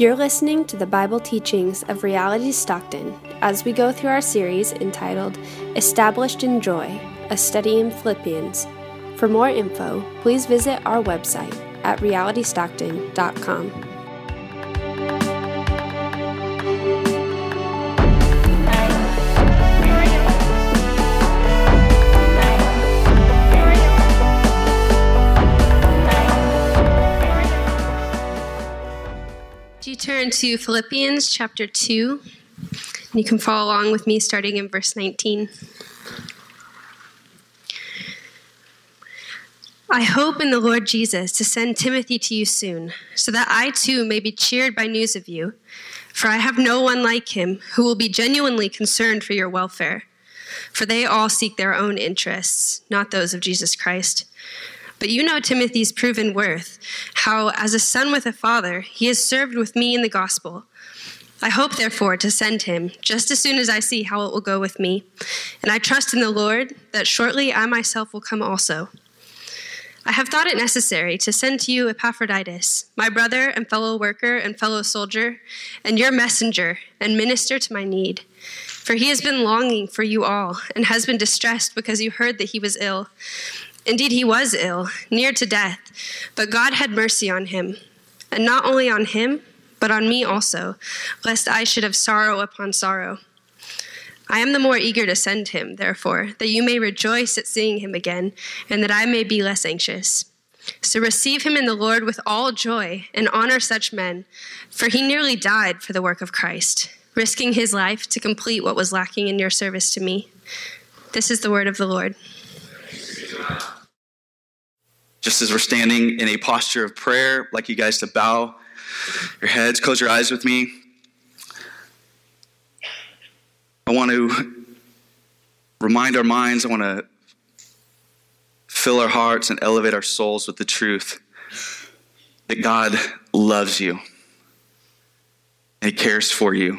You're listening to the Bible teachings of Reality Stockton as we go through our series entitled Established in Joy, a study in Philippians. For more info, please visit our website at realitystockton.com. You turn to Philippians chapter 2, and you can follow along with me starting in verse 19. I hope in the Lord Jesus to send Timothy to you soon, so that I too may be cheered by news of you, for I have no one like him who will be genuinely concerned for your welfare, for they all seek their own interests, not those of Jesus Christ. But you know Timothy's proven worth, how as a son with a father, he has served with me in the gospel. I hope, therefore, to send him just as soon as I see how it will go with me. And I trust in the Lord that shortly I myself will come also. I have thought it necessary to send to you Epaphroditus, my brother and fellow worker and fellow soldier, and your messenger and minister to my need. For he has been longing for you all and has been distressed because you heard that he was ill. Indeed, he was ill, near to death, but God had mercy on him, and not only on him, but on me also, lest I should have sorrow upon sorrow. I am the more eager to send him, therefore, that you may rejoice at seeing him again, and that I may be less anxious. So receive him in the Lord with all joy, and honor such men, for he nearly died for the work of Christ, risking his life to complete what was lacking in your service to me. This is the word of the Lord. Just as we're standing in a posture of prayer, I'd like you guys to bow your heads, close your eyes with me. I want to remind our minds, I want to fill our hearts and elevate our souls with the truth that God loves you and he cares for you.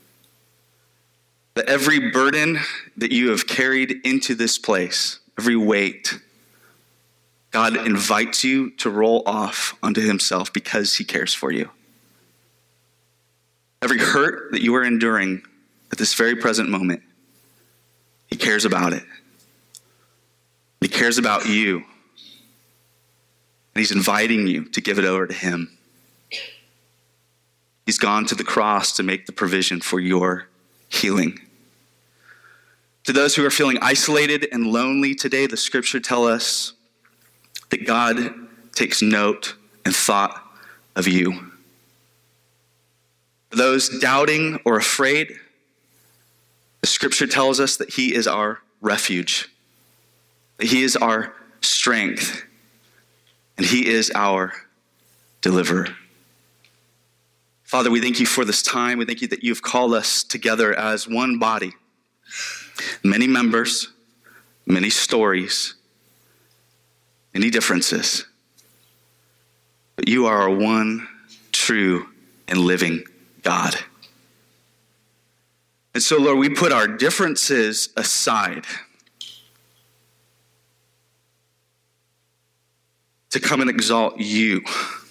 That every burden that you have carried into this place, every weight, God invites you to roll off onto himself because he cares for you. Every hurt that you are enduring at this very present moment, he cares about it. He cares about you. And he's inviting you to give it over to him. He's gone to the cross to make the provision for your healing. To those who are feeling isolated and lonely today, the scripture tells us that God takes note and thought of you. For those doubting or afraid, the scripture tells us that he is our refuge, that he is our strength, and he is our deliverer. Father, we thank you for this time. We thank you that you've called us together as one body. Many members, many stories, many differences. But you are our one true and living God. And so, Lord, we put our differences aside to come and exalt you.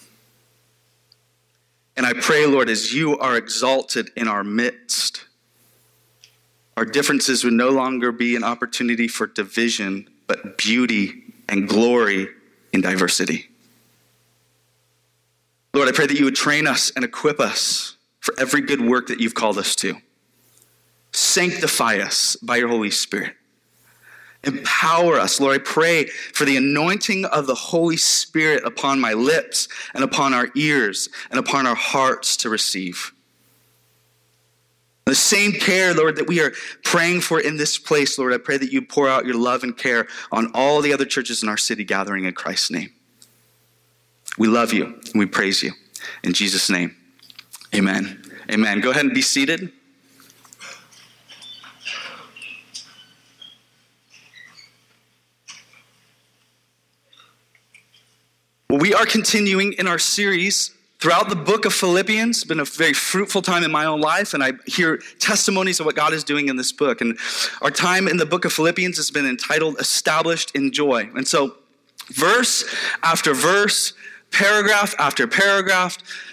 And I pray, Lord, as you are exalted in our midst, our differences would no longer be an opportunity for division, but beauty and glory in diversity. Lord, I pray that you would train us and equip us for every good work that you've called us to. Sanctify us by your Holy Spirit. Empower us. Lord, I pray for the anointing of the Holy Spirit upon my lips and upon our ears and upon our hearts to receive. The same care, Lord, that we are praying for in this place, Lord, I pray that you pour out your love and care on all the other churches in our city gathering in Christ's name. We love you and we praise you. In Jesus' name, amen. Amen. Go ahead and be seated. Well, we are continuing in our series throughout the book of Philippians. It's been a very fruitful time in my own life, and I hear testimonies of what God is doing in this book. And our time in the book of Philippians has been entitled Established in Joy. And so verse after verse, paragraph after paragraph,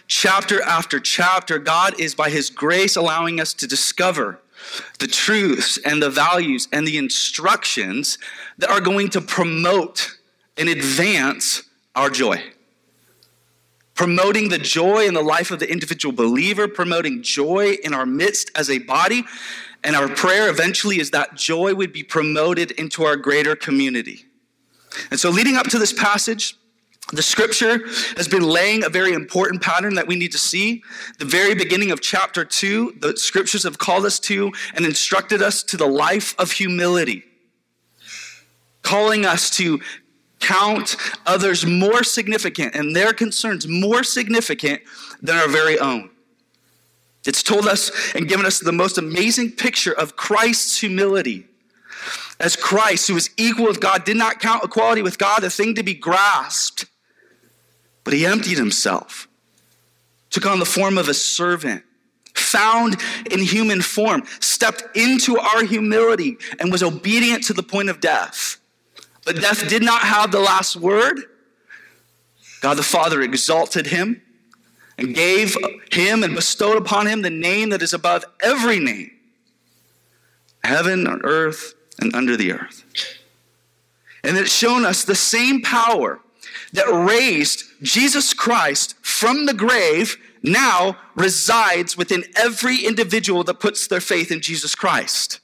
chapter after chapter, God is by his grace allowing us to discover the truths and the values and the instructions that are going to promote and advance our joy. Promoting the joy in the life of the individual believer, promoting joy in our midst as a body. And our prayer eventually is that joy would be promoted into our greater community. And so leading up to this passage, the scripture has been laying a very important pattern that we need to see. The very beginning of chapter 2, the scriptures have called us to and instructed us to the life of humility, calling us to count others more significant and their concerns more significant than our very own. It's told us and given us the most amazing picture of Christ's humility. As Christ, who is equal with God, did not count equality with God a thing to be grasped, but he emptied himself, took on the form of a servant, found in human form, stepped into our humility, and was obedient to the point of death. But death did not have the last word. God the Father exalted him and gave him and bestowed upon him the name that is above every name, heaven, on earth, and under the earth. And it's shown us the same power that raised Jesus Christ from the grave now resides within every individual that puts their faith in Jesus Christ.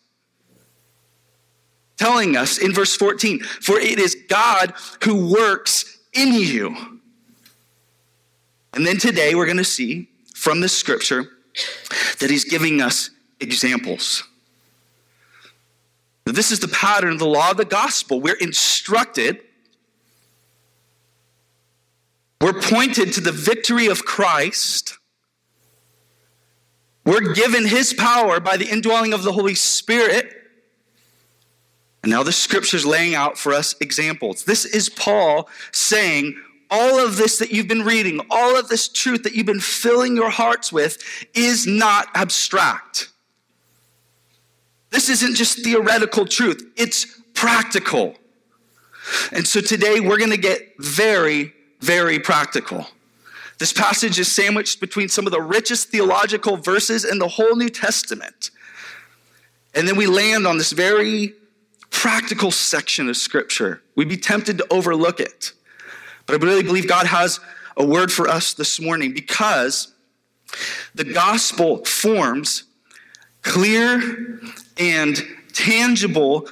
Telling us in verse 14, for it is God who works in you. And then today we're going to see from this scripture that he's giving us examples. This is the pattern of the law of the gospel. We're instructed, we're pointed to the victory of Christ. We're given his power by the indwelling of the Holy Spirit. And now the scripture's laying out for us examples. This is Paul saying, all of this that you've been reading, all of this truth that you've been filling your hearts with is not abstract. This isn't just theoretical truth, it's practical. And so today we're going to get very, very practical. This passage is sandwiched between some of the richest theological verses in the whole New Testament. And then we land on this very practical section of scripture. We'd be tempted to overlook it. But I really believe God has a word for us this morning because the gospel forms clear and tangible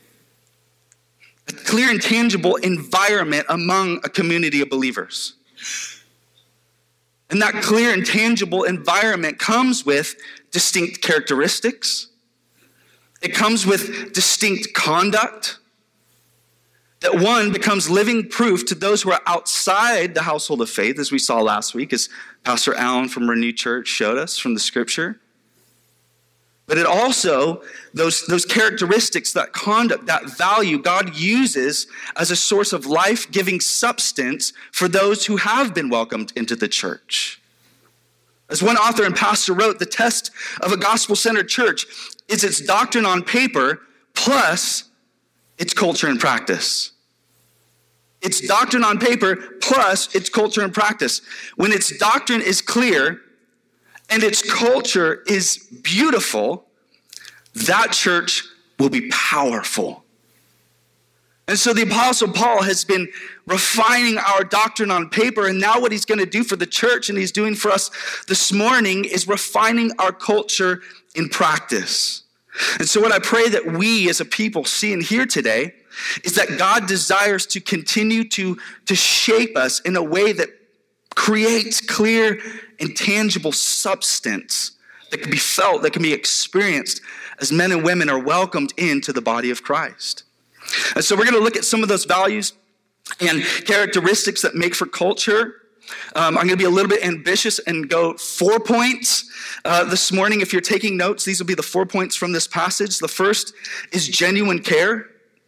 environment among a community of believers. And that clear and tangible environment comes with distinct characteristics. It comes with distinct conduct. That one becomes living proof to those who are outside the household of faith, as we saw last week, as Pastor Allen from Renew Church showed us from the scripture. But it also, those characteristics, that conduct, that value, God uses as a source of life-giving substance for those who have been welcomed into the church. As one author and pastor wrote, the test of a gospel-centered church is its doctrine on paper plus its culture and practice. It's doctrine on paper plus its culture and practice. When its doctrine is clear and its culture is beautiful, that church will be powerful. And so the Apostle Paul has been refining our doctrine on paper, and now what he's going to do for the church and he's doing for us this morning is refining our culture in practice. And so what I pray that we as a people see and hear today is that God desires to continue to shape us in a way that creates clear and tangible substance that can be felt, that can be experienced as men and women are welcomed into the body of Christ. And so we're going to look at some of those values and characteristics that make for culture. I'm going to be a little bit ambitious and go 4 points this morning. If you're taking notes, these will be the 4 points from this passage. The first is genuine care.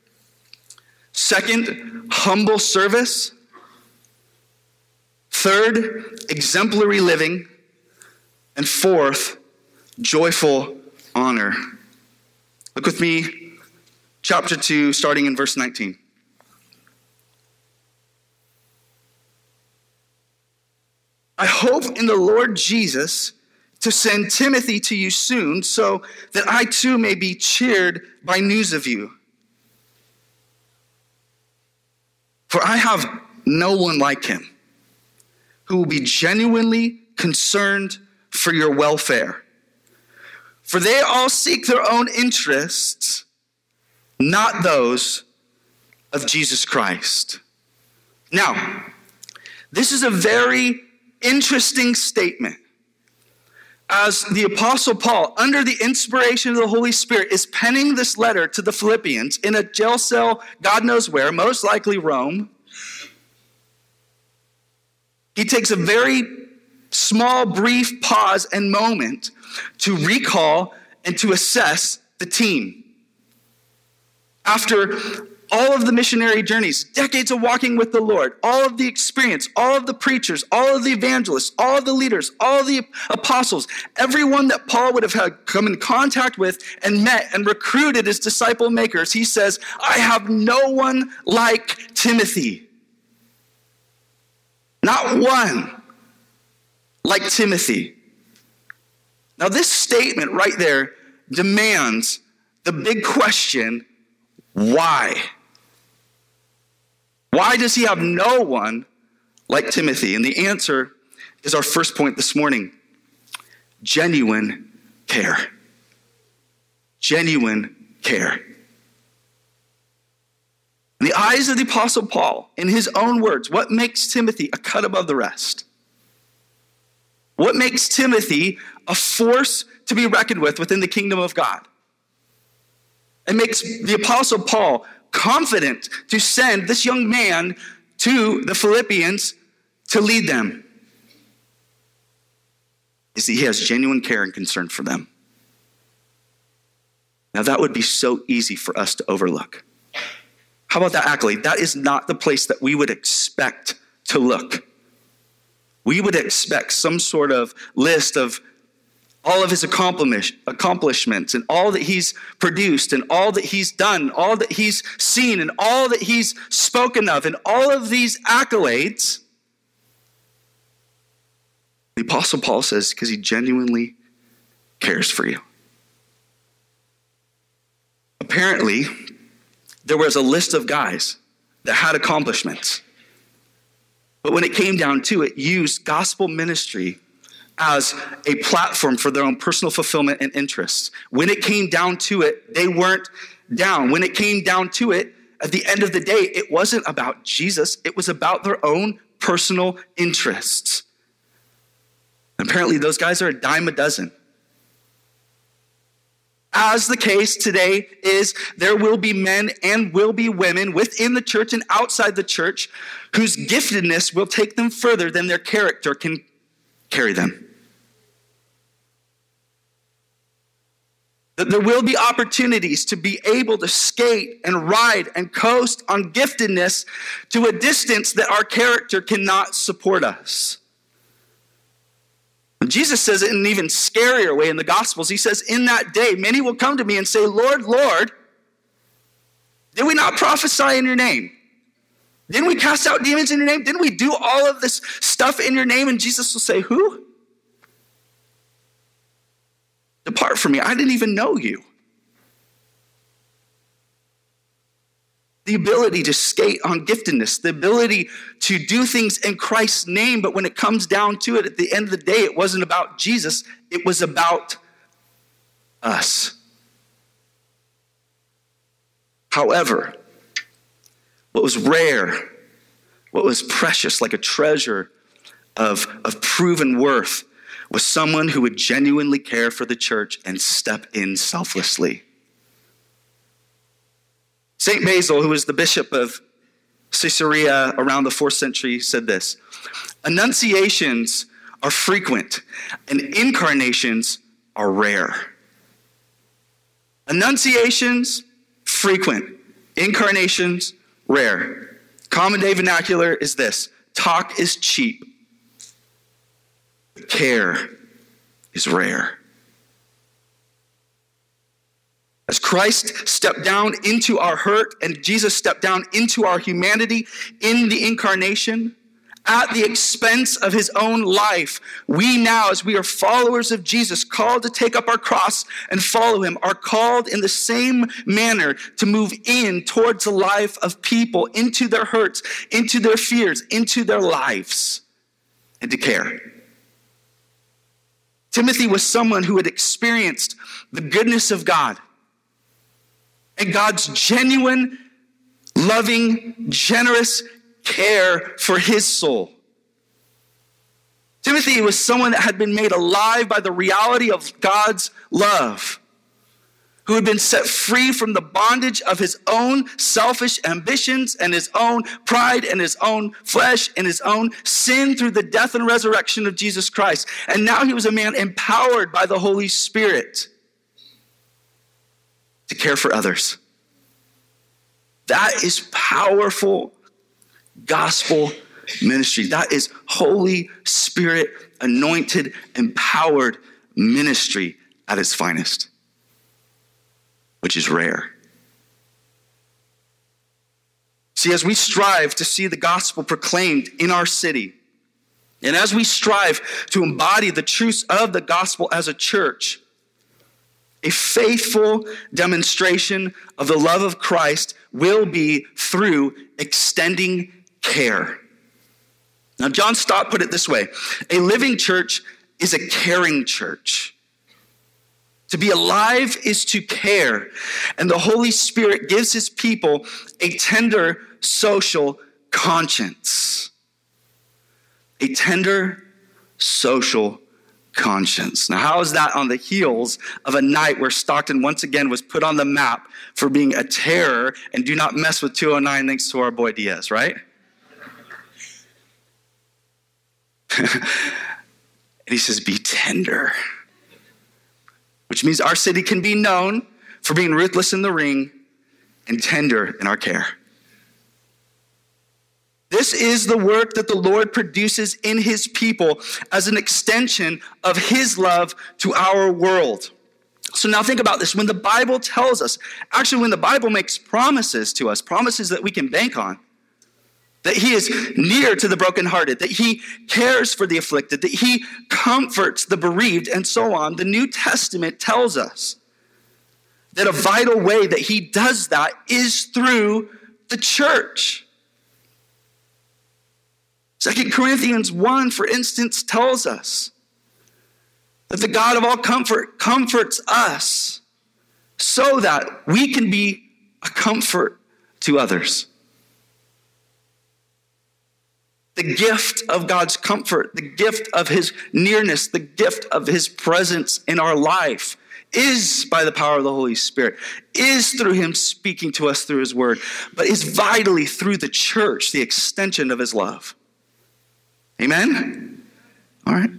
Second, humble service. Third, exemplary living. And fourth, joyful honor. Look with me, chapter 2, starting in verse 19. I hope in the Lord Jesus to send Timothy to you soon, so that I too may be cheered by news of you. For I have no one like him who will be genuinely concerned for your welfare. For they all seek their own interests, not those of Jesus Christ. Now, this is a very interesting statement. As the Apostle Paul, under the inspiration of the Holy Spirit, is penning this letter to the Philippians in a jail cell, God knows where, most likely Rome, he takes a very small, brief pause and moment to recall and to assess the team. After all of the missionary journeys, decades of walking with the Lord, all of the experience, all of the preachers, all of the evangelists, all of the leaders, all of the apostles, everyone that Paul would have had come in contact with and met and recruited as disciple makers, he says, I have no one like Timothy. Not one like Timothy. Now this statement right there demands the big question, why? Why does he have no one like Timothy? And the answer is our first point this morning. Genuine care. Genuine care. In the eyes of the Apostle Paul, in his own words, what makes Timothy a cut above the rest? What makes Timothy a force to be reckoned with within the kingdom of God? It makes the Apostle Paul confident to send this young man to the Philippians to lead them. You see, he has genuine care and concern for them. Now that would be so easy for us to overlook. How about that accolade? That is not the place that we would expect to look. We would expect some sort of list of all of his accomplishments and all that he's produced and all that he's done, all that he's seen and all that he's spoken of and all of these accolades. The Apostle Paul says, because he genuinely cares for you. Apparently, there was a list of guys that had accomplishments. But when it came down to it, used gospel ministry as a platform for their own personal fulfillment and interests. When it came down to it, they weren't down. When it came down to it, at the end of the day, it wasn't about Jesus. It was about their own personal interests. Apparently, those guys are a dime a dozen. As the case today is, there will be men and will be women within the church and outside the church whose giftedness will take them further than their character can carry them. That there will be opportunities to be able to skate and ride and coast on giftedness to a distance that our character cannot support us. Jesus says it in an even scarier way in the Gospels. He says, in that day, many will come to me and say, Lord, Lord, did we not prophesy in your name? Didn't we cast out demons in your name? Didn't we do all of this stuff in your name? And Jesus will say, who? Depart from me. I didn't even know you. The ability to skate on giftedness, the ability to do things in Christ's name, but when it comes down to it, at the end of the day, it wasn't about Jesus, it was about us. However, what was rare, what was precious, like a treasure of proven worth, was someone who would genuinely care for the church and step in selflessly. St. Basil, who was the bishop of Caesarea around the 4th century, said this: annunciations are frequent and incarnations are rare. Annunciations, frequent. Incarnations, rare. Common day vernacular is this: talk is cheap, but care is rare. As Christ stepped down into our hurt and Jesus stepped down into our humanity in the incarnation, at the expense of his own life. We now, as we are followers of Jesus, called to take up our cross and follow him, are called in the same manner to move in towards the life of people, into their hurts, into their fears, into their lives, and to care. Timothy was someone who had experienced the goodness of God and God's genuine, loving, generous care for his soul. Timothy was someone that had been made alive by the reality of God's love, who had been set free from the bondage of his own selfish ambitions and his own pride and his own flesh and his own sin through the death and resurrection of Jesus Christ. And now he was a man empowered by the Holy Spirit to care for others. That is powerful gospel ministry. That is Holy Spirit anointed, empowered ministry at its finest, which is rare. See, as we strive to see the gospel proclaimed in our city, and as we strive to embody the truths of the gospel as a church, a faithful demonstration of the love of Christ will be through extending care. Now, John Stott put it this way: a living church is a caring church. To be alive is to care, and the Holy Spirit gives his people a tender social conscience. A tender social conscience. Now, how is that on the heels of a night where Stockton once again was put on the map for being a terror and do not mess with 209 thanks to our boy Diaz, right? And he says, be tender. Which means our city can be known for being ruthless in the ring and tender in our care. This is the work that the Lord produces in his people as an extension of his love to our world. So now think about this. When the Bible tells us, actually when the Bible makes promises to us, promises that we can bank on, that he is near to the brokenhearted, that he cares for the afflicted, that he comforts the bereaved, and so on, the New Testament tells us that a vital way that he does that is through the church. 2 Corinthians 1, for instance, tells us that the God of all comfort comforts us so that we can be a comfort to others. The gift of God's comfort, the gift of his nearness, the gift of his presence in our life is by the power of the Holy Spirit, is through him speaking to us through his word, but is vitally through the church, the extension of his love. Amen? All right.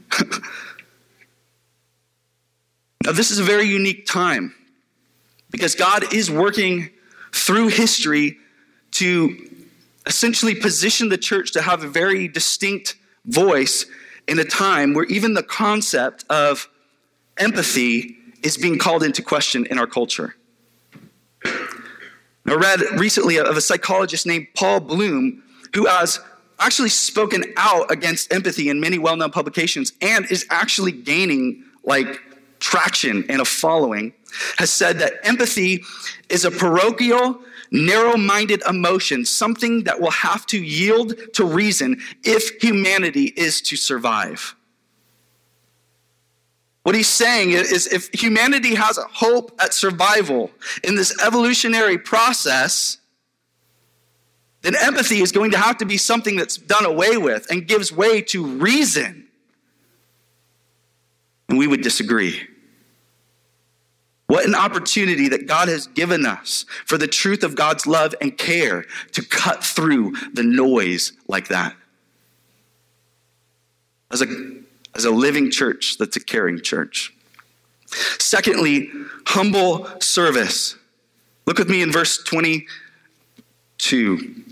Now, this is a very unique time because God is working through history to essentially position the church to have a very distinct voice in a time where even the concept of empathy is being called into question in our culture. I read recently of a psychologist named Paul Bloom who has actually spoken out against empathy in many well-known publications and is actually gaining traction and a following, has said that empathy is a parochial, narrow-minded emotion, something that will have to yield to reason if humanity is to survive. What he's saying is if humanity has a hope at survival in this evolutionary process, then empathy is going to have to be something that's done away with and gives way to reason. And we would disagree. What an opportunity that God has given us for the truth of God's love and care to cut through the noise like that. As a living church that's a caring church. Secondly, humble service. Look with me in verse 22.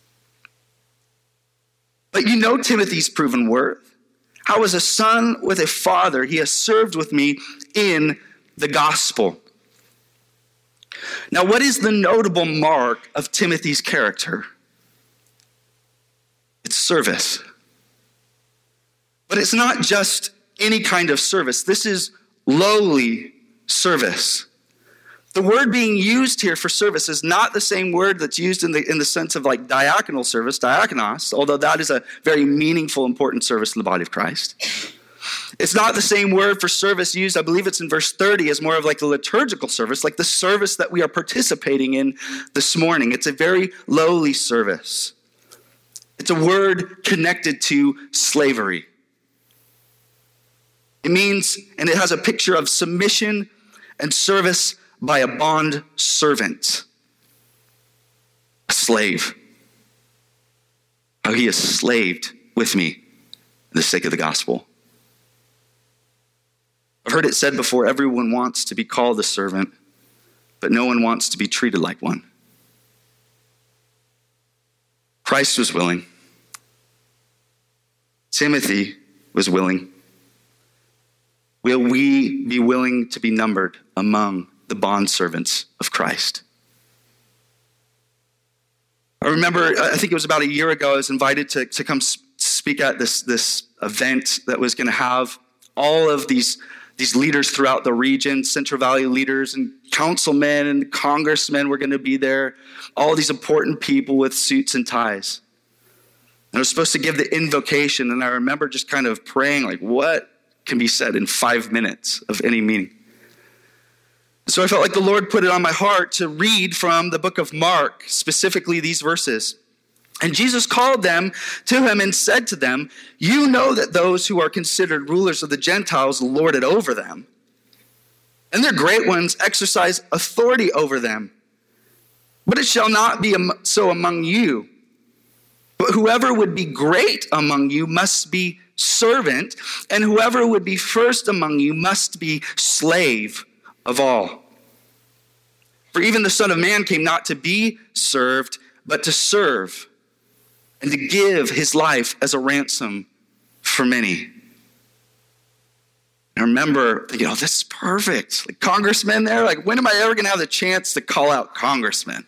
But you know Timothy's proven worth. How as a son with a father, he has served with me in the gospel. Now, what is the notable mark of Timothy's character? It's service. But it's not just any kind of service. This is lowly service. The word being used here for service is not the same word that's used in the sense of like diaconal service, diakonos, although that is a very meaningful, important service in the body of Christ. It's not the same word for service used, I believe it's in verse 30, as more of like the liturgical service, like the service that we are participating in this morning. It's a very lowly service. It's a word connected to slavery. It means, and it has a picture of submission and service by a bond servant, a slave. How he is slaved with me for the sake of the gospel. I've heard it said before, everyone wants to be called a servant, but no one wants to be treated like one. Christ was willing. Timothy was willing. Will we be willing to be numbered among the bondservants of Christ? I remember, I think it was about a year ago, I was invited to come speak at this event that was going to have all of these leaders throughout the region, Central Valley leaders and councilmen and congressmen were going to be there, all these important people with suits and ties. And I was supposed to give the invocation, and I remember just kind of praying, like, what can be said in 5 minutes of any meaning? So I felt like the Lord put it on my heart to read from the book of Mark, specifically these verses. And Jesus called them to him and said to them, "You know that those who are considered rulers of the Gentiles lord it over them, and their great ones exercise authority over them. But it shall not be so among you. But whoever would be great among you must be servant, and whoever would be first among you must be slave of all. For even the Son of Man came not to be served, but to serve, and to give his life as a ransom for many." I remember thinking, oh, this is perfect. Like congressmen there, like when am I ever going to have the chance to call out congressmen?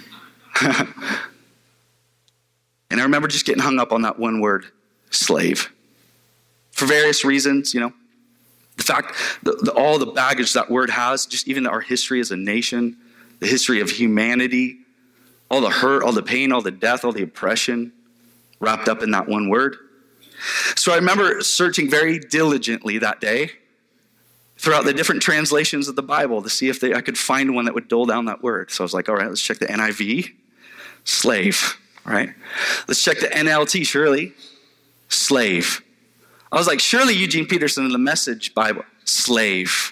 And I remember just getting hung up on that one word, slave. For various reasons, you know. The fact, all the baggage that word has, just even our history as a nation, the history of humanity, all the hurt, all the pain, all the death, all the oppression, wrapped up in that one word. So I remember searching very diligently that day throughout the different translations of the Bible to see if I could find one that would dull down that word. So I was like, all right, let's check the NIV, slave, all right? Let's check the NLT, surely, slave. I was like, surely Eugene Peterson in the Message Bible, slave.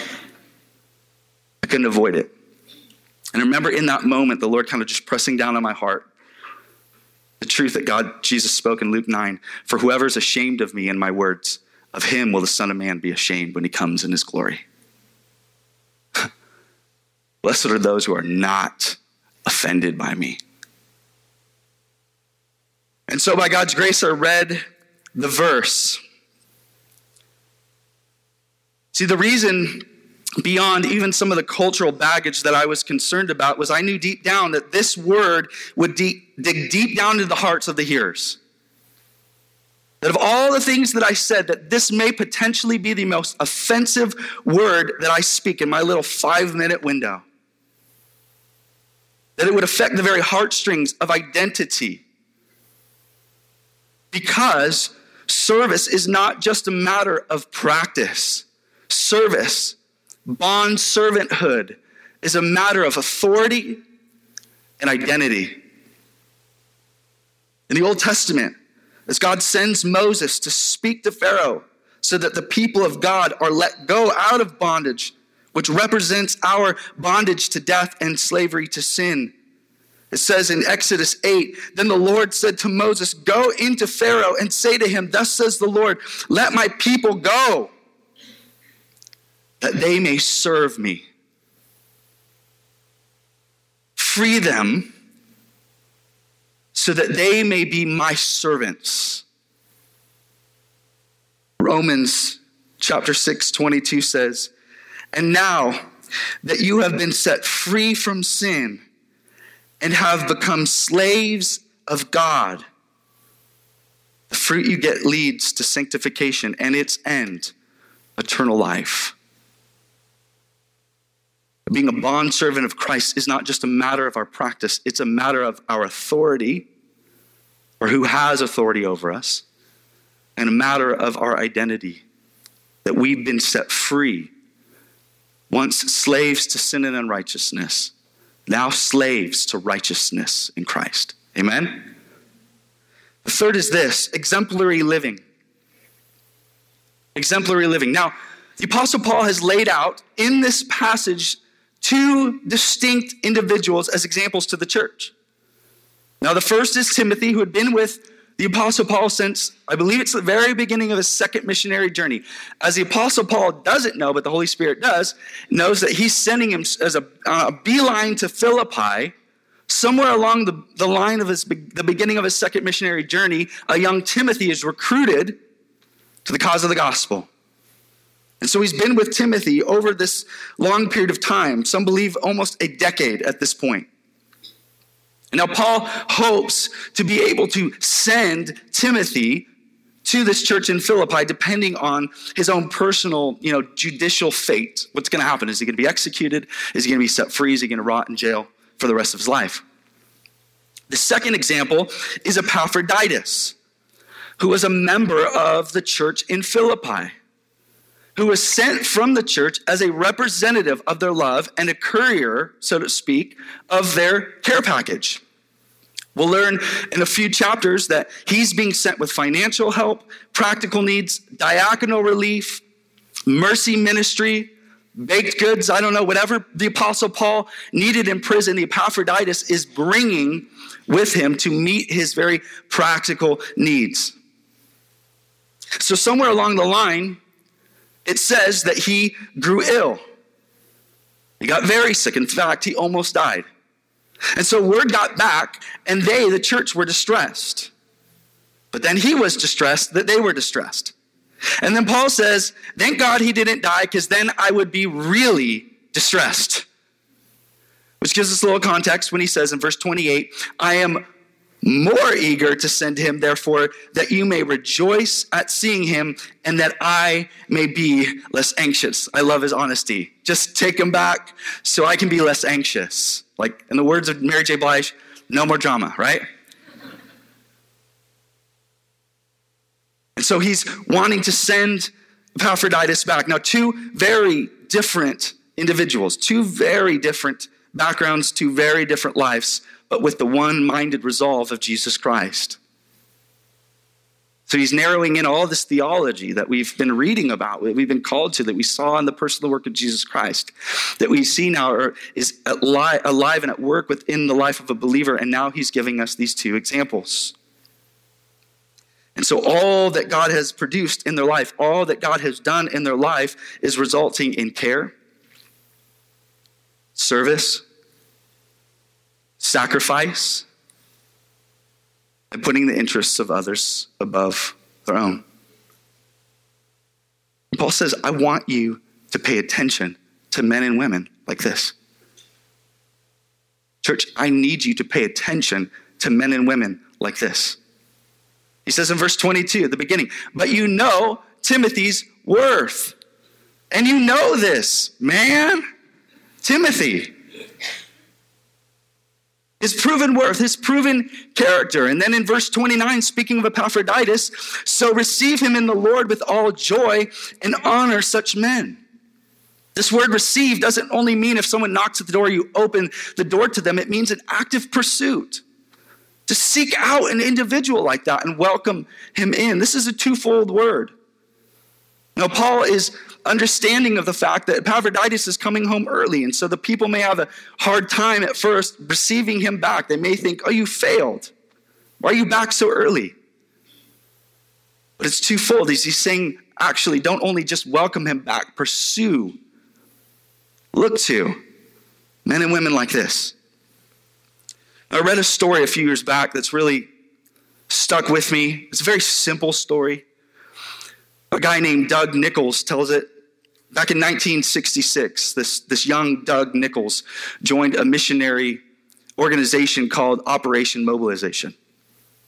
I couldn't avoid it. And I remember in that moment, the Lord kind of just pressing down on my heart, the truth that Jesus spoke in Luke 9, "For whoever is ashamed of me and my words, of him will the Son of Man be ashamed when he comes in his glory." Blessed are those who are not offended by me. And so by God's grace, I read the verse. See, the reason beyond even some of the cultural baggage that I was concerned about was I knew deep down that this word would dig deep down into the hearts of the hearers. That of all the things that I said, that this may potentially be the most offensive word that I speak in my little 5-minute window. That it would affect the very heartstrings of identity. Because service is not just a matter of practice. Service, bond servanthood, is a matter of authority and identity. In the Old Testament, as God sends Moses to speak to Pharaoh so that the people of God are let go out of bondage, which represents our bondage to death and slavery to sin. It says in Exodus 8, "Then the Lord said to Moses, go into Pharaoh and say to him, 'Thus says the Lord, let my people go, that they may serve me. Free them so that they may be my servants.'" Romans chapter 6:22 says, "And now that you have been set free from sin and have become slaves of God, The fruit you get leads to sanctification and its end, eternal life. Being a bondservant of Christ is not just a matter of our practice, it's a matter of our authority, or who has authority over us, and a matter of our identity, that we've been set free. Once slaves to sin and unrighteousness, now slaves to righteousness in Christ. Amen? The third is this, exemplary living. Exemplary living. Now, the Apostle Paul has laid out in this passage two distinct individuals as examples to the church. Now, the first is Timothy, who had been with the Apostle Paul since, I believe it's the very beginning of his second missionary journey. As the Apostle Paul doesn't know, but the Holy Spirit knows that he's sending him as a beeline to Philippi. Somewhere along the line of the beginning of his second missionary journey, a young Timothy is recruited to the cause of the gospel. And so he's been with Timothy over this long period of time. Some believe almost a decade at this point. And now Paul hopes to be able to send Timothy to this church in Philippi, depending on his own personal, judicial fate. What's going to happen? Is he going to be executed? Is he going to be set free? Is he going to rot in jail for the rest of his life? The second example is Epaphroditus, who was a member of the church in Philippi, who was sent from the church as a representative of their love and a courier, so to speak, of their care package. We'll learn in a few chapters that he's being sent with financial help, practical needs, diaconal relief, mercy ministry, baked goods, whatever the Apostle Paul needed in prison, the Epaphroditus is bringing with him to meet his very practical needs. So somewhere along the line, it says that he grew ill. He got very sick. In fact, he almost died. And so word got back, and the church, were distressed. But then he was distressed that they were distressed. And then Paul says, thank God he didn't die, because then I would be really distressed. Which gives us a little context when he says in verse 28, I am more eager to send him, therefore, that you may rejoice at seeing him and that I may be less anxious. I love his honesty. Just take him back so I can be less anxious. Like in the words of Mary J. Blige, no more drama, right? And so he's wanting to send Epaphroditus back. Now, two very different individuals, two very different backgrounds, two very different lives, but with the one-minded resolve of Jesus Christ. So he's narrowing in all this theology that we've been reading about, that we've been called to, that we saw in the personal work of Jesus Christ, that we see now is alive and at work within the life of a believer, and now he's giving us these two examples. And so all that God has produced in their life, all that God has done in their life is resulting in care, service, sacrifice, and putting the interests of others above their own. Paul says, I want you to pay attention to men and women like this. Church, I need you to pay attention to men and women like this. He says in verse 22 at the beginning, but you know Timothy's worth. And you know this, man. Timothy. His proven worth, his proven character. And then in verse 29, speaking of Epaphroditus, so receive him in the Lord with all joy and honor such men. This word receive doesn't only mean if someone knocks at the door, you open the door to them. It means an active pursuit. To seek out an individual like that and welcome him in. This is a twofold word. Now, Paul is understanding of the fact that Epaphroditus is coming home early, and so the people may have a hard time at first receiving him back. They may think, oh, you failed. Why are you back so early? But it's twofold. He's saying, actually, don't only just welcome him back, pursue, look to men and women like this. I read a story a few years back that's really stuck with me. It's a very simple story. A guy named Doug Nichols tells it. Back in 1966, this young Doug Nichols joined a missionary organization called Operation Mobilization.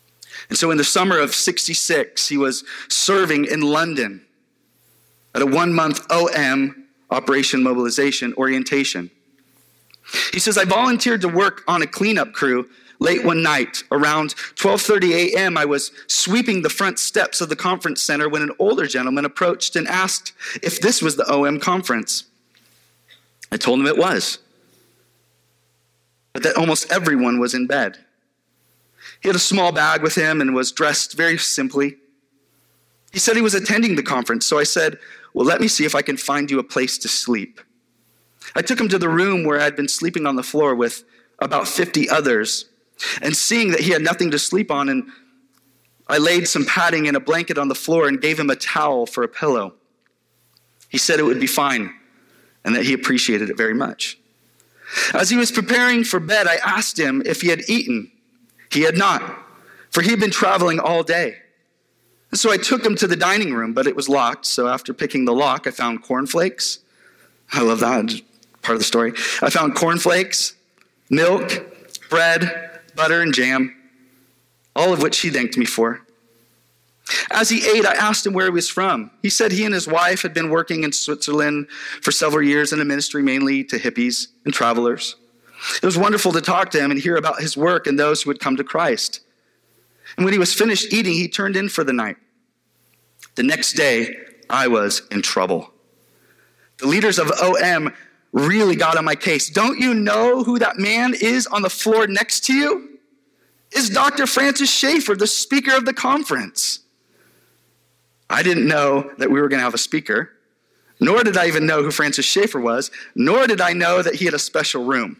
And so in the summer of 66, he was serving in London at a 1-month OM, Operation Mobilization, orientation. He says, I volunteered to work on a cleanup crew late one night. Around 12:30 a.m., I was sweeping the front steps of the conference center when an older gentleman approached and asked if this was the OM conference. I told him it was, but that almost everyone was in bed. He had a small bag with him and was dressed very simply. He said he was attending the conference, so I said, well, let me see if I can find you a place to sleep. I took him to the room where I had been sleeping on the floor with about 50 others, and seeing that he had nothing to sleep on, and I laid some padding and a blanket on the floor and gave him a towel for a pillow. He said it would be fine and that he appreciated it very much. As he was preparing for bed, I asked him if he had eaten. He had not, for he had been traveling all day. And so I took him to the dining room, but it was locked. So after picking the lock, I found cornflakes. I love that part of the story. I found cornflakes, milk, bread, butter, and jam, all of which he thanked me for. As he ate, I asked him where he was from. He said he and his wife had been working in Switzerland for several years in a ministry mainly to hippies and travelers. It was wonderful to talk to him and hear about his work and those who had come to Christ. And when he was finished eating, he turned in for the night. The next day, I was in trouble. The leaders of OM really got on my case. Don't you know who that man is on the floor next to you? It's Dr. Francis Schaeffer, the speaker of the conference. I didn't know that we were going to have a speaker, nor did I even know who Francis Schaeffer was, nor did I know that he had a special room.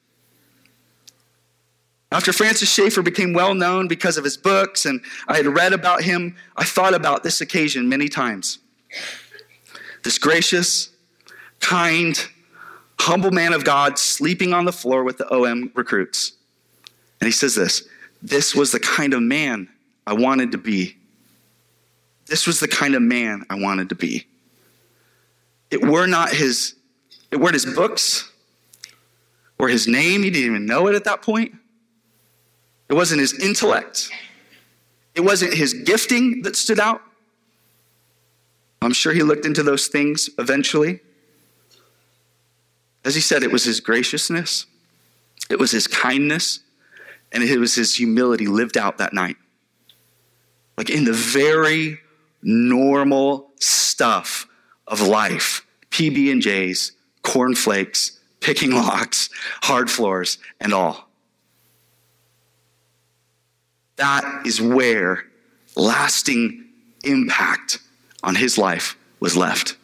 After Francis Schaeffer became well known because of his books, and I had read about him, I thought about this occasion many times. This gracious, kind, humble man of God sleeping on the floor with the OM recruits. And he says this was the kind of man I wanted to be. This was the kind of man I wanted to be. It weren't his books or his name. He didn't even know it at that point. It wasn't his intellect. It wasn't his gifting that stood out. I'm sure he looked into those things eventually. As he said, it was his graciousness, it was his kindness, and it was his humility lived out that night. Like in the very normal stuff of life, PB&Js, cornflakes, picking locks, hard floors, and all. That is where lasting impact on his life was left.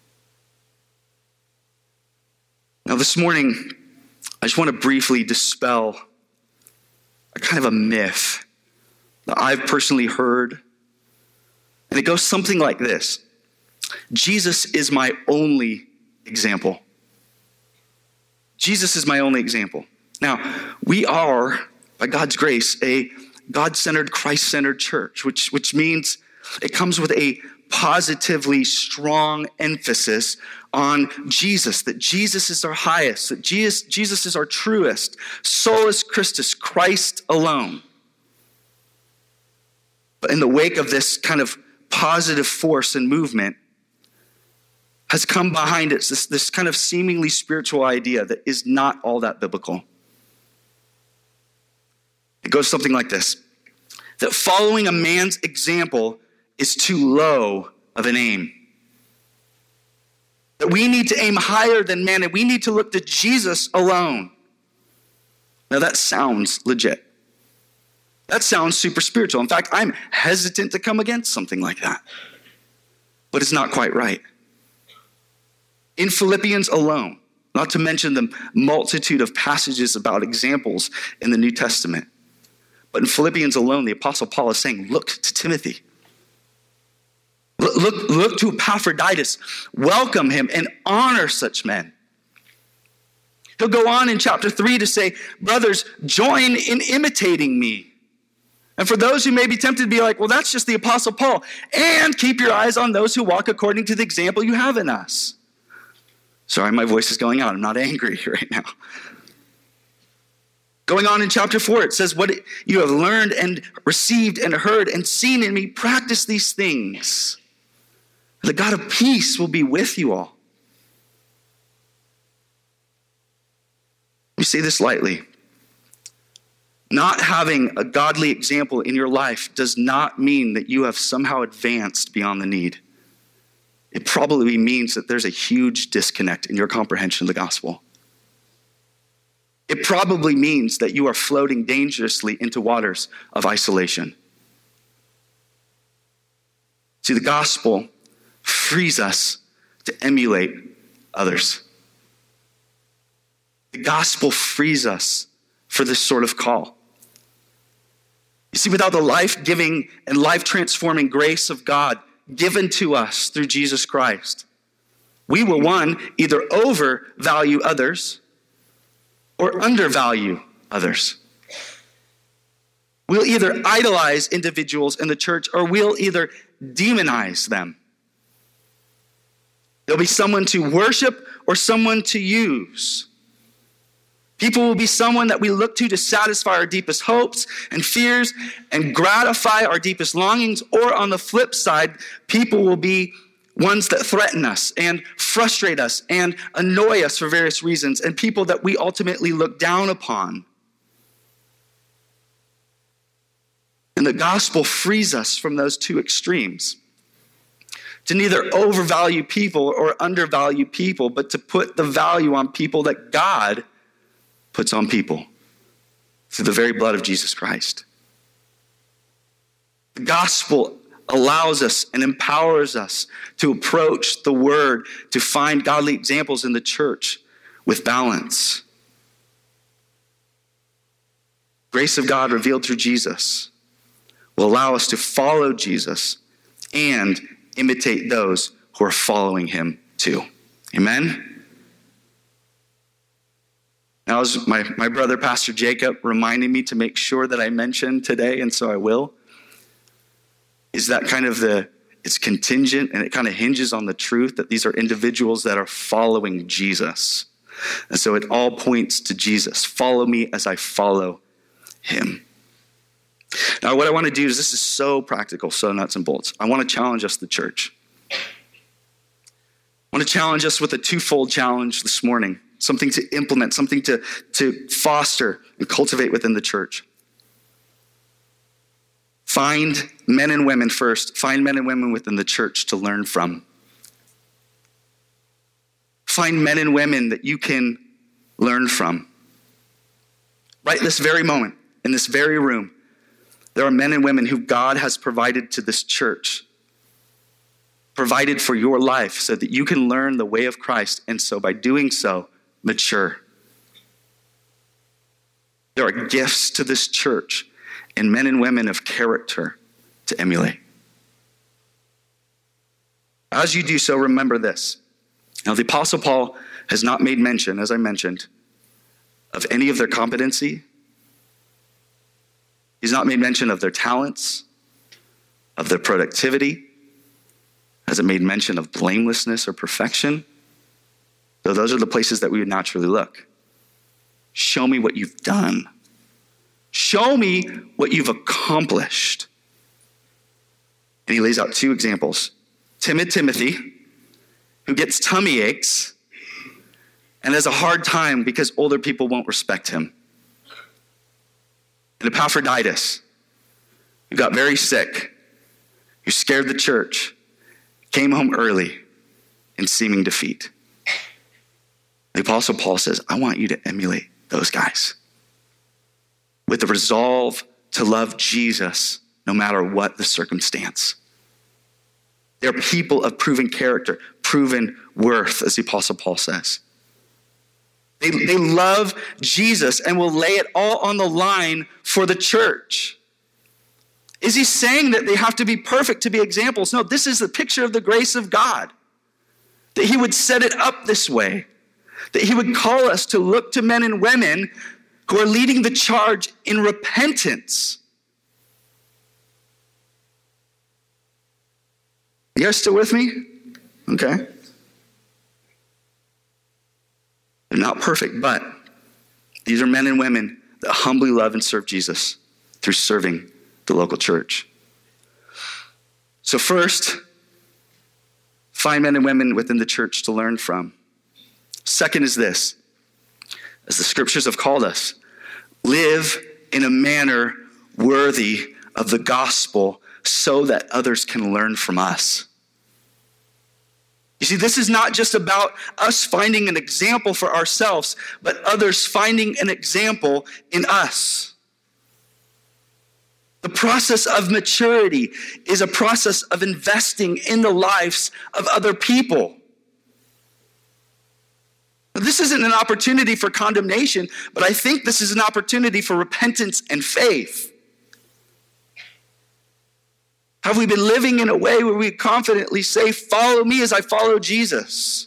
Now this morning, I just want to briefly dispel a kind of a myth that I've personally heard. And it goes something like this. Jesus is my only example. Jesus is my only example. Now, we are, by God's grace, a God-centered, Christ-centered church, which means it comes with a positively strong emphasis on Jesus, that Jesus is our highest, that Jesus is our truest, solus Christus, Christ alone. But in the wake of this kind of positive force and movement has come behind it this kind of seemingly spiritual idea that is not all that biblical. It goes something like this, that following a man's example is too low of an aim. That we need to aim higher than man, and we need to look to Jesus alone. Now that sounds legit. That sounds super spiritual. In fact, I'm hesitant to come against something like that. But it's not quite right. In Philippians alone, not to mention the multitude of passages about examples in the New Testament, but in Philippians alone, the Apostle Paul is saying, look to Timothy. Look to Epaphroditus. Welcome him and honor such men. He'll go on in chapter 3 to say, brothers, join in imitating me. And for those who may be tempted to be like, well, that's just the Apostle Paul. And keep your eyes on those who walk according to the example you have in us. Sorry, my voice is going out. I'm not angry right now. Going on in chapter 4, it says, what you have learned and received and heard and seen in me, practice these things. The God of peace will be with you all. We say this lightly. Not having a godly example in your life does not mean that you have somehow advanced beyond the need. It probably means that there's a huge disconnect in your comprehension of the gospel. It probably means that you are floating dangerously into waters of isolation. See, the gospel frees us to emulate others. The gospel frees us for this sort of call. You see, without the life-giving and life-transforming grace of God given to us through Jesus Christ, we will, one, either overvalue others or undervalue others. We'll either idolize individuals in the church or we'll either demonize them. There'll be someone to worship or someone to use. People will be someone that we look to satisfy our deepest hopes and fears and gratify our deepest longings. Or on the flip side, people will be ones that threaten us and frustrate us and annoy us for various reasons, and people that we ultimately look down upon. And the gospel frees us from those two extremes. To neither overvalue people or undervalue people, but to put the value on people that God puts on people through the very blood of Jesus Christ. The gospel allows us and empowers us to approach the word, to find godly examples in the church with balance. Grace of God revealed through Jesus will allow us to follow Jesus and imitate those who are following him too. Amen? Now, as my brother, Pastor Jacob, reminded me to make sure that I mention today, and so I will, is that kind of it's contingent and it kind of hinges on the truth that these are individuals that are following Jesus. And so it all points to Jesus. Follow me as I follow him. Now, what I want to do is, this is so practical, so nuts and bolts. I want to challenge us, the church. I want to challenge us with a twofold challenge this morning. Something to implement, something to foster and cultivate within the church. Find men and women first. Find men and women within the church to learn from. Find men and women that you can learn from. Right this very moment, in this very room, there are men and women who God has provided to this church, provided for your life so that you can learn the way of Christ, and so by doing so, mature. There are gifts to this church and men and women of character to emulate. As you do so, remember this. Now, the Apostle Paul has not made mention, as I mentioned, of any of their competency. He's not made mention of their talents, of their productivity. Hasn't made mention of blamelessness or perfection. Though those are the places that we would naturally look. Show me what you've done. Show me what you've accomplished. And he lays out two examples. Timid Timothy, who gets tummy aches and has a hard time because older people won't respect him. And Epaphroditus, who got very sick, who scared the church, came home early in seeming defeat. The Apostle Paul says, I want you to emulate those guys with the resolve to love Jesus no matter what the circumstance. They're people of proven character, proven worth, as the Apostle Paul says. They love Jesus and will lay it all on the line for the church. Is he saying that they have to be perfect to be examples? No, this is the picture of the grace of God. That he would set it up this way. That he would call us to look to men and women who are leading the charge in repentance. You guys still with me? Okay. They're not perfect, but these are men and women that humbly love and serve Jesus through serving the local church. So first, find men and women within the church to learn from. Second is this, as the scriptures have called us, live in a manner worthy of the gospel so that others can learn from us. You see, this is not just about us finding an example for ourselves, but others finding an example in us. The process of maturity is a process of investing in the lives of other people. This isn't an opportunity for condemnation, but I think this is an opportunity for repentance and faith. Have we been living in a way where we confidently say, follow me as I follow Jesus?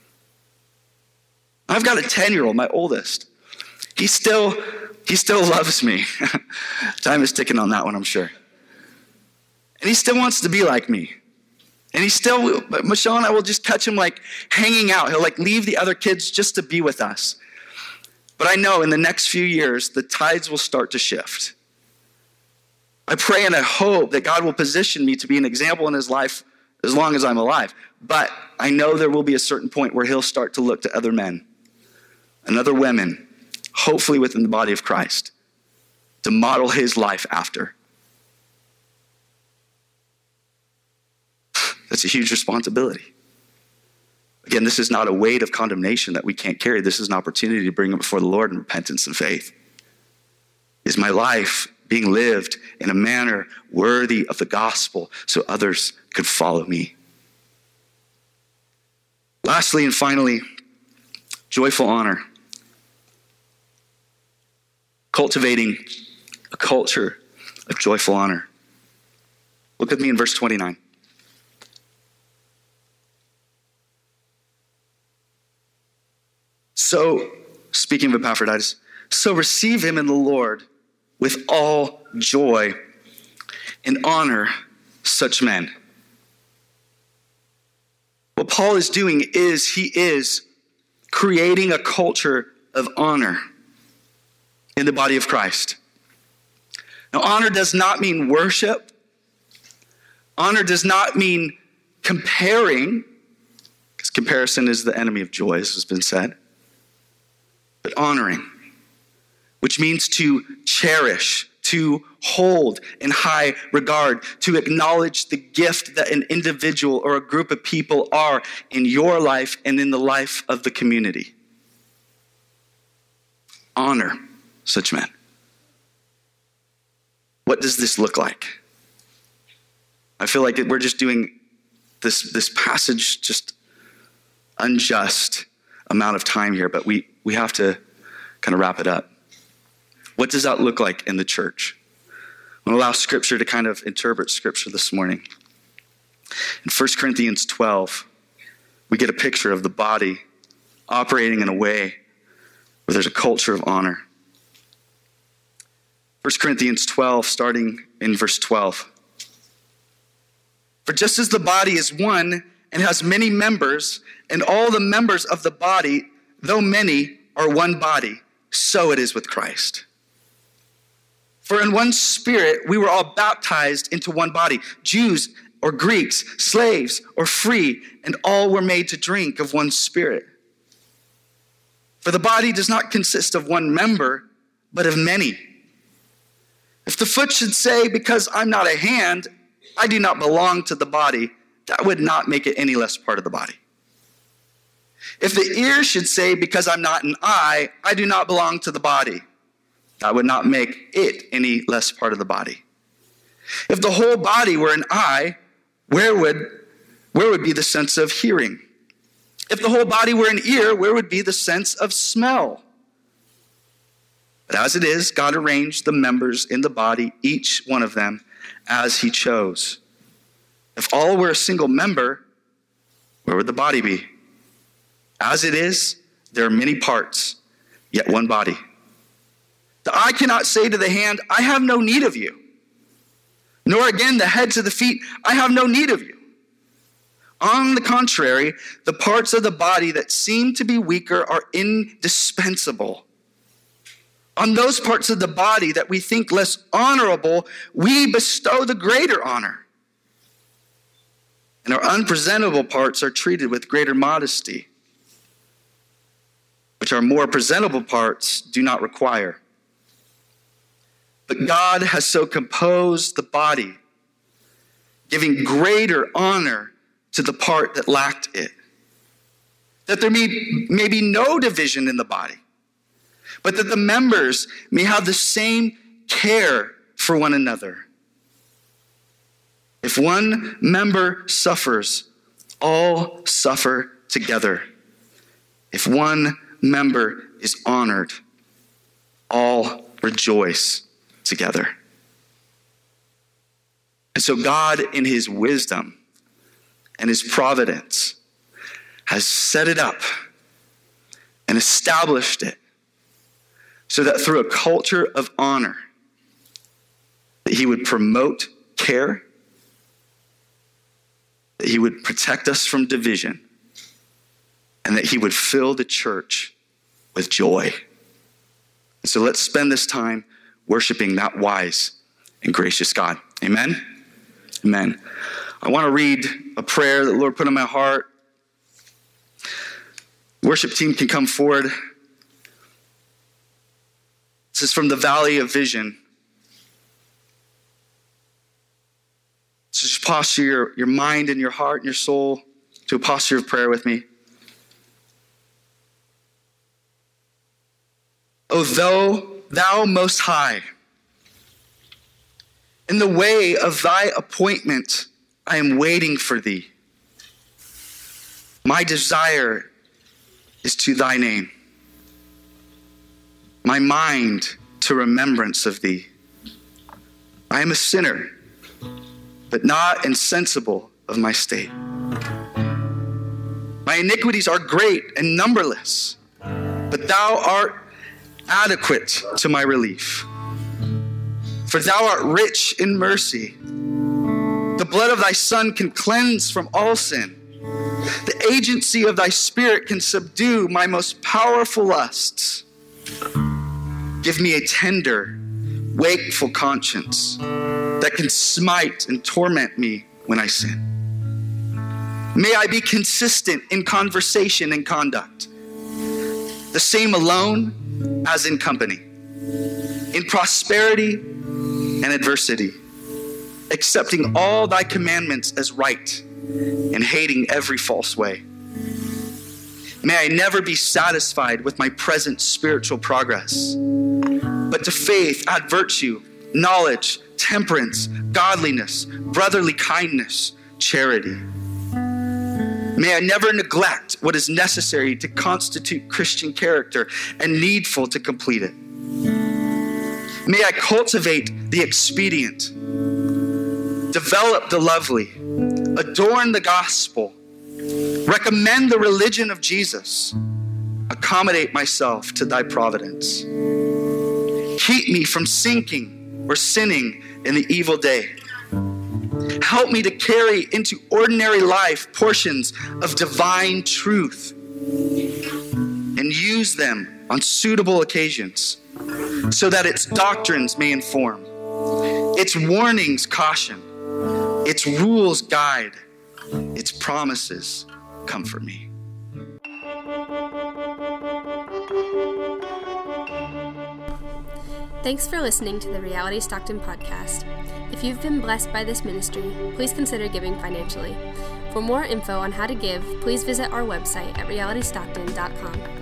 I've got a 10-year-old, my oldest. He still loves me. Time is ticking on that one, I'm sure. And he still wants to be like me. And Michelle and I will just catch him like hanging out. He'll like leave the other kids just to be with us. But I know in the next few years, the tides will start to shift. I pray and I hope that God will position me to be an example in his life as long as I'm alive. But I know there will be a certain point where he'll start to look to other men and other women, hopefully within the body of Christ, to model his life after. That's a huge responsibility. Again, this is not a weight of condemnation that we can't carry. This is an opportunity to bring it before the Lord in repentance and faith. Is my life being lived in a manner worthy of the gospel so others could follow me? Lastly and finally, joyful honor. Cultivating a culture of joyful honor. Look with me in verse 29. So, speaking of Epaphroditus, so receive him in the Lord with all joy and honor such men. What Paul is doing is he is creating a culture of honor in the body of Christ. Now, honor does not mean worship. Honor does not mean comparing, because comparison is the enemy of joy, as has been said. But honoring, which means to cherish, to hold in high regard, to acknowledge the gift that an individual or a group of people are in your life and in the life of the community. Honor such men. What does this look like? I feel like we're just doing this passage just unjust amount of time here, but we have to kind of wrap it up. What does that look like in the church? I'm going to allow Scripture to kind of interpret Scripture this morning. In 1 Corinthians 12, we get a picture of the body operating in a way where there's a culture of honor. 1 Corinthians 12, starting in verse 12. For just as the body is one and has many members, and all the members of the body, though many, are one body, so it is with Christ. For in one Spirit we were all baptized into one body, Jews or Greeks, slaves or free, and all were made to drink of one Spirit. For the body does not consist of one member, but of many. If the foot should say, because I'm not a hand, I do not belong to the body, that would not make it any less part of the body. If the ear should say, because I'm not an eye, I do not belong to the body, that would not make it any less part of the body. If the whole body were an eye, where would be the sense of hearing? If the whole body were an ear, where would be the sense of smell? But as it is, God arranged the members in the body, each one of them, as he chose. If all were a single member, where would the body be? As it is, there are many parts, yet one body. The eye cannot say to the hand, I have no need of you. Nor again the head to the feet, I have no need of you. On the contrary, the parts of the body that seem to be weaker are indispensable. On those parts of the body that we think less honorable, we bestow the greater honor. And our unpresentable parts are treated with greater modesty, which our more presentable parts do not require. But God has so composed the body, giving greater honor to the part that lacked it, that there may be no division in the body, but that the members may have the same care for one another. If one member suffers, all suffer together. If one member is honored, all rejoice together. And so God, in his wisdom and his providence, has set it up and established it so that through a culture of honor, that he would promote care, that he would protect us from division, and that he would fill the church with joy. So let's spend this time worshiping that wise and gracious God. Amen? Amen. I want to read a prayer that the Lord put on my heart. Worship team can come forward. This is from the Valley of Vision. So just posture your mind and your heart and your soul to a posture of prayer with me. O thou most high, in the way of thy appointment, I am waiting for thee. My desire is to thy name, my mind to remembrance of thee. I am a sinner, but not insensible of my state. My iniquities are great and numberless, but thou art adequate to my relief. For thou art rich in mercy. The blood of thy Son can cleanse from all sin. The agency of thy Spirit can subdue my most powerful lusts. Give me a tender, wakeful conscience that can smite and torment me when I sin. May I be consistent in conversation and conduct, the same alone as in company, in prosperity and adversity, accepting all thy commandments as right and hating every false way. May I never be satisfied with my present spiritual progress, but to faith add virtue, knowledge, temperance, godliness, brotherly kindness, charity. May I never neglect what is necessary to constitute Christian character and needful to complete it. May I cultivate the expedient, develop the lovely, adorn the gospel, recommend the religion of Jesus, accommodate myself to thy providence. Keep me from sinking or sinning in the evil day. Help me to carry into ordinary life portions of divine truth and use them on suitable occasions so that its doctrines may inform, its warnings caution, its rules guide, its promises comfort me. Thanks for listening to the Reality Stockton podcast. If you've been blessed by this ministry, please consider giving financially. For more info on how to give, please visit our website at realitystockton.com.